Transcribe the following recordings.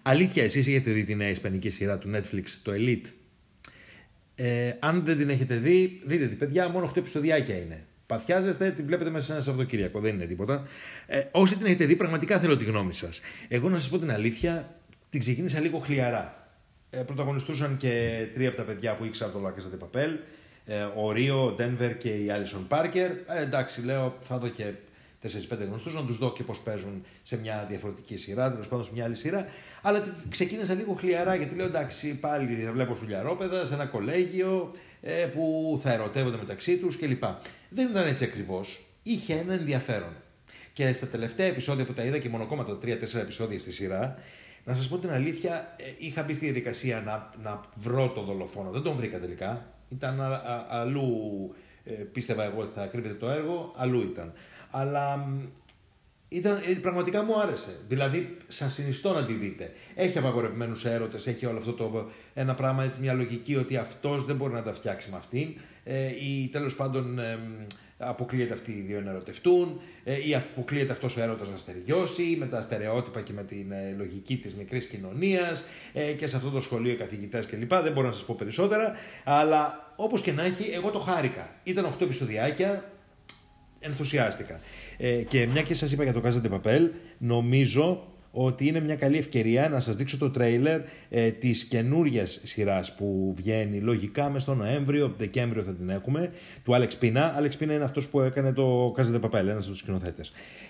Αλήθεια, εσείς έχετε δει τη νέα ισπανική σειρά του Netflix, το Elite? Αν δεν την έχετε δει, δείτε την, παιδιά, μόνο 8 επεισοδιάκια είναι. Παθιάζεστε, την βλέπετε μέσα σε ένα Σαββατοκύριακο, δεν είναι τίποτα. Όσοι την έχετε δει, πραγματικά θέλω τη γνώμη σας. Εγώ να σας πω την αλήθεια, την ξεκίνησα λίγο χλιαρά. Πρωταγωνιστούσαν και 3 από τα παιδιά που ήξερα από το La Casa de Papel. Ο Ρίο, ο Ντένβερ και η Άλισον Πάρκερ. Εντάξει, λέω, θα δω και 4-5 γνωστούς, να τους δω και πώς παίζουν σε μια διαφορετική σειρά, τέλος πάντων σε μια άλλη σειρά. Αλλά ξεκίνησα λίγο χλιαρά, γιατί λέω, εντάξει, πάλι θα βλέπω σουλιαρόπαιδα σε ένα κολέγιο που θα ερωτεύονται μεταξύ τους κλπ. Δεν ήταν έτσι ακριβώς. Είχε ένα ενδιαφέρον. Και στα τελευταία επεισόδια που τα είδα, και μονοκόμματα 3-4 επεισόδια στη σειρά, να σας πω την αλήθεια, είχα μπει στη διαδικασία να βρω τον δολοφόνο. Δεν τον βρήκα τελικά. Ήταν αλλού, πίστευα εγώ ότι θα κρύβεται το έργο, αλλού ήταν. Αλλά πραγματικά μου άρεσε. Δηλαδή, σας συνιστώ να τη δείτε. Έχει απαγορευμένους έρωτες, έχει όλο αυτό ένα πράγμα, έτσι, μια λογική ότι αυτός δεν μπορεί να τα φτιάξει με αυτήν, ή τέλος πάντων αποκλείεται αυτοί οι δύο να ερωτευτούν, ή αποκλείεται αυτός ο έρωτας να στεριώσει με τα στερεότυπα και με την λογική της μικρής κοινωνίας, και σε αυτό το σχολείο οι καθηγητές κλπ. Δεν μπορώ να σας πω περισσότερα, αλλά όπως και να έχει, εγώ το χάρηκα. Ήταν 8 επεισοδιάκια, ενθουσιάστηκα. Και μια και σας είπα για το Casa de Papel, νομίζω ότι είναι μια καλή ευκαιρία να σας δείξω το τρέιλερ της καινούριας σειράς που βγαίνει λογικά μες στο Νοέμβριο, Δεκέμβριο θα την έχουμε, του Άλεξ Πίνα. Άλεξ Πίνα είναι αυτός που έκανε το Casa de Papel, ένας από τους σκηνοθέτες.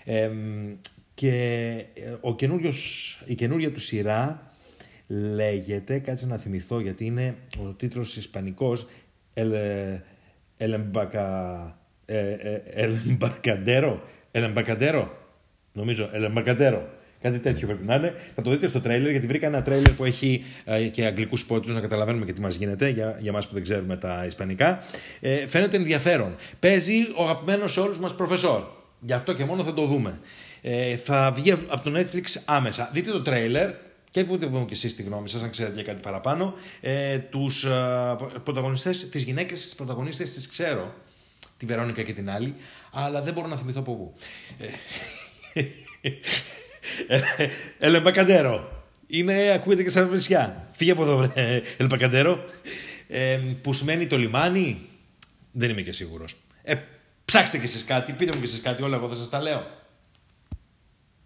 Και η καινούρια του σειρά λέγεται, κάτσε να θυμηθώ γιατί είναι ο τίτλος ισπανικός, El Embarcadero, νομίζω, El Embarcadero. Κάτι τέτοιο πρέπει να είναι. Θα το δείτε στο τρέιλερ, γιατί βρήκα ένα τρέιλερ που έχει και αγγλικούς υπότιτλους, να καταλαβαίνουμε και τι μας γίνεται, για εμάς που δεν ξέρουμε τα ισπανικά. Φαίνεται ενδιαφέρον. Παίζει ο αγαπημένος σε όλους μας προφεσόρ. Γι' αυτό και μόνο θα το δούμε. Θα βγει από το Netflix άμεσα. Δείτε το τρέιλερ και πείτε μου και εσείς τη γνώμη σας, αν ξέρετε για κάτι παραπάνω. Τους πρωταγωνιστές, τις γυναίκες, τις πρωταγωνίστες τις ξέρω. Τη Βερόνικα και την άλλη, αλλά δεν μπορώ να θυμηθώ από πού. El Embarcadero. Ακούγεται και σαν βρισιά. Φύγε από εδώ, El Embarcadero. Που σημαίνει το λιμάνι. Δεν είμαι και σίγουρος. Ψάξτε κι εσείς κάτι, πείτε μου κι εσείς κάτι, όλα εγώ θα σας τα λέω.